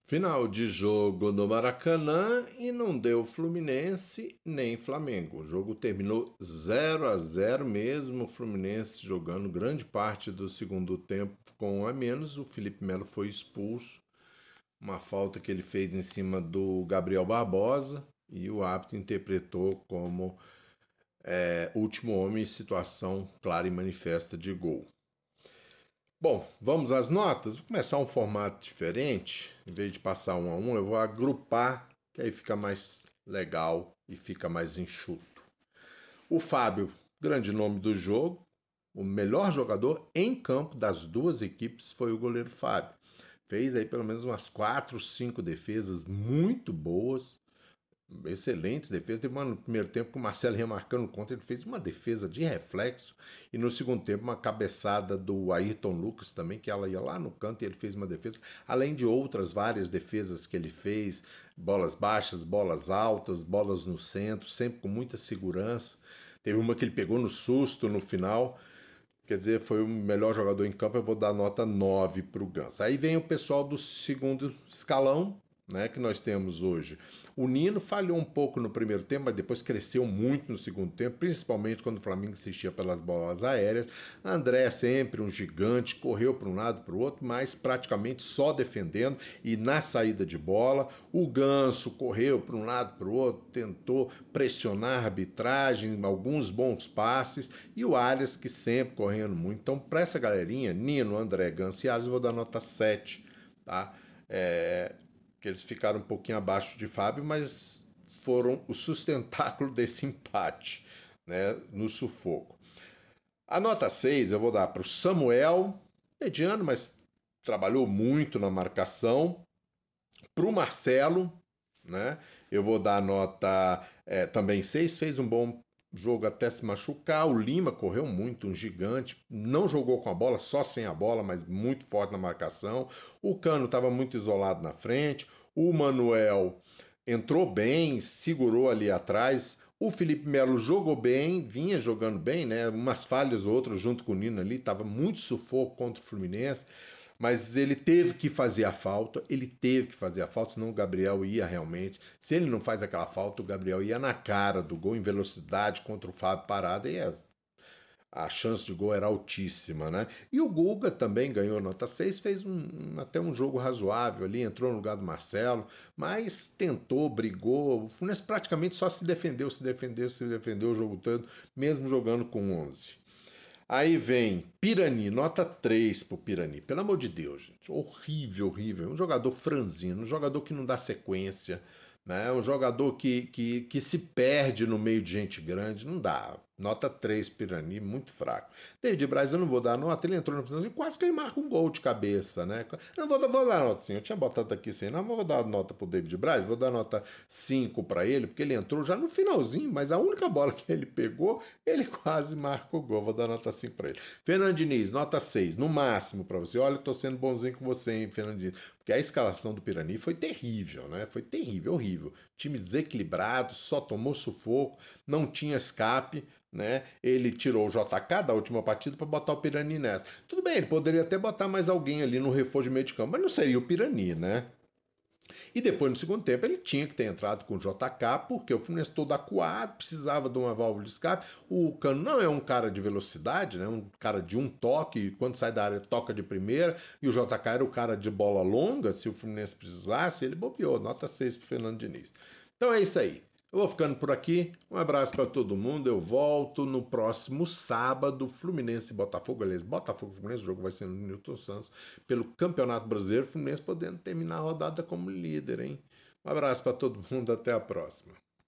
Final de jogo no Maracanã e não deu Fluminense nem Flamengo. O jogo terminou 0-0 mesmo, o Fluminense jogando grande parte do segundo tempo com um a menos. O Felipe Melo foi expulso, uma falta que ele fez em cima do Gabriel Barbosa e o árbitro interpretou como último homem em situação clara e manifesta de gol. Bom, vamos às notas. Vou começar um formato diferente. Em vez de passar um a um, eu vou agrupar, que aí fica mais legal e fica mais enxuto. O Fábio, grande nome do jogo, o melhor jogador em campo das duas equipes foi o goleiro Fábio. Fez aí pelo menos umas 4, 5 defesas muito boas. Excelentes defesas. Teve no primeiro tempo que o Marcelo ia marcando contra, ele fez uma defesa de reflexo e no segundo tempo uma cabeçada do Ayrton Lucas também, que ela ia lá no canto e ele fez uma defesa, além de outras várias defesas que ele fez, bolas baixas, bolas altas, bolas no centro, sempre com muita segurança. Teve uma que ele pegou no susto no final. Quer dizer, foi o melhor jogador em campo, eu vou dar nota 9 para o Ganso. Aí vem o pessoal do segundo escalão, né, que nós temos hoje. O Nino falhou um pouco no primeiro tempo, mas depois cresceu muito no segundo tempo, principalmente quando o Flamengo insistia pelas bolas aéreas. André sempre um gigante, correu para um lado para o outro, mas praticamente só defendendo e na saída de bola. O Ganso correu para um lado para o outro, tentou pressionar a arbitragem, alguns bons passes, e o Arias que sempre correndo muito. Então, para essa galerinha, Nino, André, Ganso e Arias, eu vou dar nota 7, tá? Que eles ficaram um pouquinho abaixo de Fábio, mas foram o sustentáculo desse empate, né, no sufoco. A nota 6 eu vou dar para o Samuel, mediano, mas trabalhou muito na marcação. Para o Marcelo, né, eu vou dar a nota também 6, fez um bom jogo até se machucar. O Lima correu muito, um gigante, não jogou com a bola, só sem a bola, mas muito forte na marcação. O Cano estava muito isolado na frente. O Manuel entrou bem, segurou ali atrás. O Felipe Melo jogou bem, vinha jogando bem, né? Umas falhas ou outras junto com o Nino ali, estava muito sufoco contra o Fluminense. Mas ele teve que fazer a falta, senão o Gabriel ia realmente. Se ele não faz aquela falta, o Gabriel ia na cara do gol em velocidade contra o Fábio Parada e a chance de gol era altíssima, né? E o Guga também ganhou nota 6, fez até um jogo razoável ali, entrou no lugar do Marcelo, mas tentou, brigou. O Fluminense praticamente só se defendeu o jogo todo, mesmo jogando com 11. Aí vem Pirani, nota 3 pro Pirani. Pelo amor de Deus, gente. Horrível, horrível. Um jogador franzino, um jogador que não dá sequência, né? Um jogador que se perde no meio de gente grande. Não dá. Nota 3, Pirani, muito fraco. David Braz, eu não vou dar nota, ele entrou no finalzinho, quase que ele marca um gol de cabeça, né? Não vou dar nota, sim. Eu tinha botado aqui assim, não, vou dar nota pro David Braz, vou dar nota 5 para ele, porque ele entrou já no finalzinho, mas a única bola que ele pegou, ele quase marca o gol. Vou dar nota 5 para ele. Fernando Diniz, nota 6, no máximo para você. Olha, eu tô sendo bonzinho com você, hein, Fernando Diniz. Porque a escalação do Pirani foi terrível, né? Foi terrível, horrível. Time desequilibrado, só tomou sufoco, não tinha escape, né? Ele tirou o JK da última partida para botar o Pirani nessa. Tudo bem, ele poderia até botar mais alguém ali no reforço de meio de campo, mas não seria o Pirani, né? E depois, no segundo tempo, ele tinha que ter entrado com o JK, porque o Fluminense todo acuado, precisava de uma válvula de escape. O Cano não é um cara de velocidade, né? Um cara de um toque, quando sai da área toca de primeira, e o JK era o cara de bola longa, se o Fluminense precisasse, ele bobeou, nota 6 pro Fernando Diniz. Então é isso aí. Eu vou ficando por aqui. Um abraço para todo mundo. Eu volto no próximo sábado. Fluminense e Botafogo. Aliás, Botafogo e Fluminense. O jogo vai ser no Newton Santos pelo Campeonato Brasileiro. Fluminense podendo terminar a rodada como líder, hein? Um abraço para todo mundo. Até a próxima.